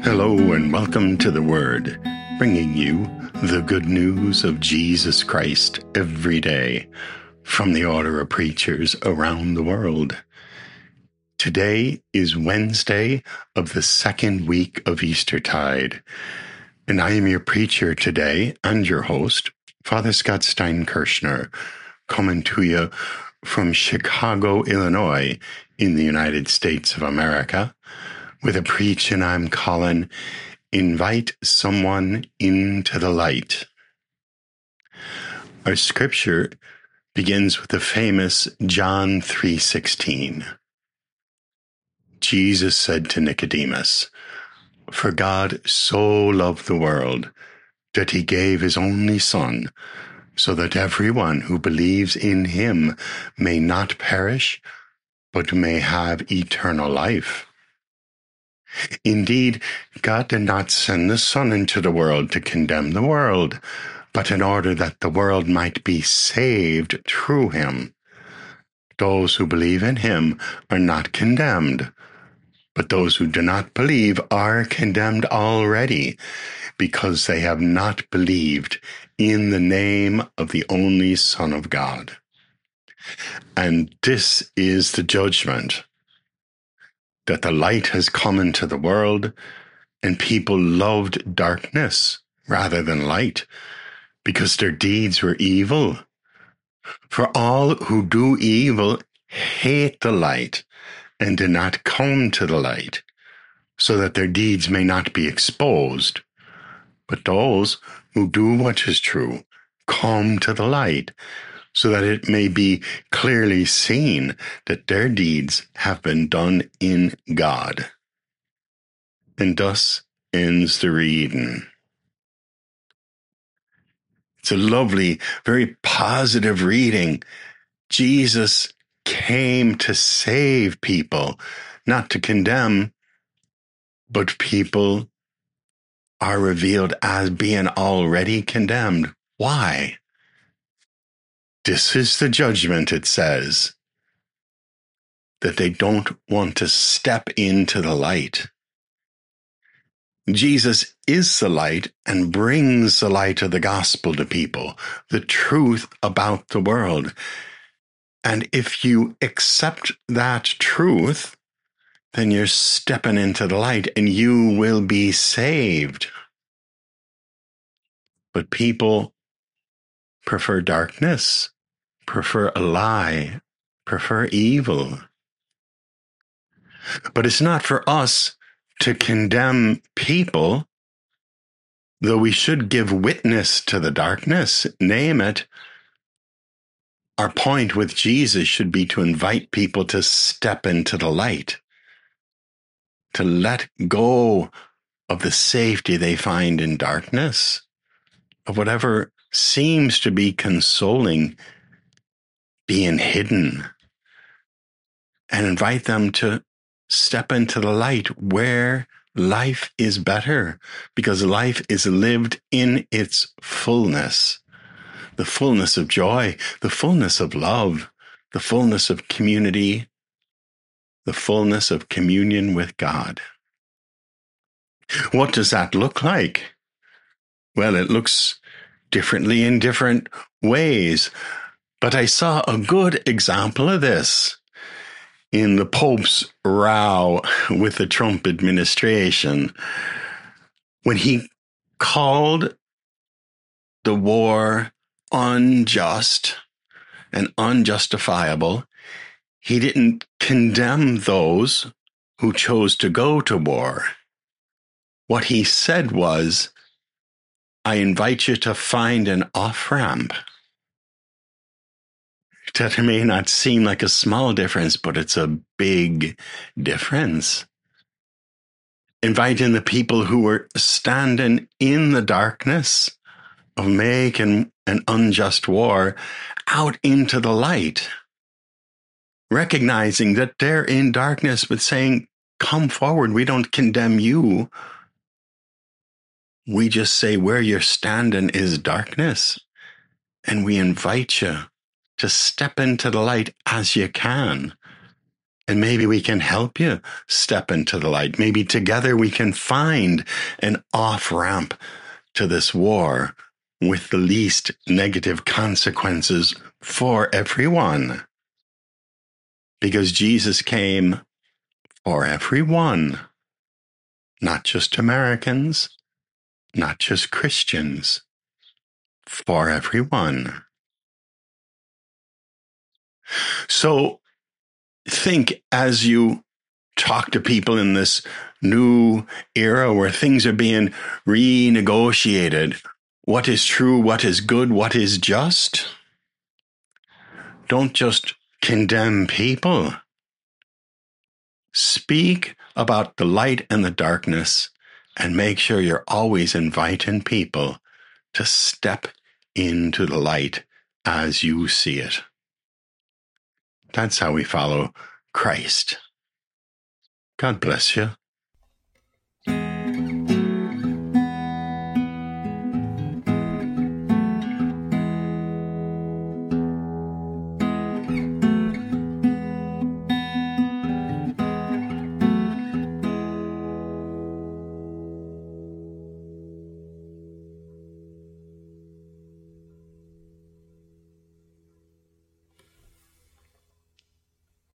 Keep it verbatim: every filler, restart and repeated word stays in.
Hello and welcome to The Word, bringing you the good news of Jesus Christ every day from the Order of Preachers around the world. Today is Wednesday of the second week of Eastertide, and I am your preacher today and your host, Father Scott Stein-Kirschner, coming to you from Chicago, Illinois, in the United States of America, with a preaching I'm calling, Invite Someone into the Light. Our scripture begins with the famous John three sixteen. Jesus said to Nicodemus, "For God so loved the world that he gave his only Son, so that everyone who believes in him may not perish, but may have eternal life." Indeed, God did not send the Son into the world to condemn the world, but in order that the world might be saved through him. Those who believe in him are not condemned, but those who do not believe are condemned already, because they have not believed in the name of the only Son of God. And this is the judgment, that the light has come into the world, and people loved darkness rather than light, because their deeds were evil. For all who do evil hate the light, and do not come to the light, so that their deeds may not be exposed. But those who do what is true come to the light, so that it may be clearly seen that their deeds have been done in God. And thus ends the reading. It's a lovely, very positive reading. Jesus came to save people, not to condemn, but people are revealed as being already condemned. Why? This is the judgment, it says, that they don't want to step into the light. Jesus is the light and brings the light of the gospel to people, the truth about the world. And if you accept that truth, then you're stepping into the light and you will be saved. But people prefer darkness, prefer a lie, prefer evil. But it's not for us to condemn people, though we should give witness to the darkness, name it. Our point with Jesus should be to invite people to step into the light, to let go of the safety they find in darkness, of whatever seems to be consoling being hidden, and invite them to step into the light where life is better, because life is lived in its fullness, the fullness of joy, the fullness of love, the fullness of community, the fullness of communion with God. What does that look like? Well, it looks differently in different ways, but I saw a good example of this in the Pope's row with the Trump administration, when he called the war unjust and unjustifiable. He didn't condemn those who chose to go to war. What he said was, "I invite you to find an off-ramp." That may not seem like a small difference, but it's a big difference. Inviting the people who were standing in the darkness of making an unjust war out into the light, recognizing that they're in darkness, but saying, "Come forward, we don't condemn you. We just say where you're standing is darkness, and we invite you to step into the light as you can, And maybe we can help you step into the light. Maybe together we can find an off-ramp to this war with the least negative consequences for everyone. Because Jesus came for everyone, not just Americans, not just Christians, for everyone. So think as you talk to people in this new era where things are being renegotiated, what is true, what is good, what is just. Don't just condemn people. Speak about the light and the darkness and make sure you're always inviting people to step into the light as you see it. That's how we follow Christ. God bless you.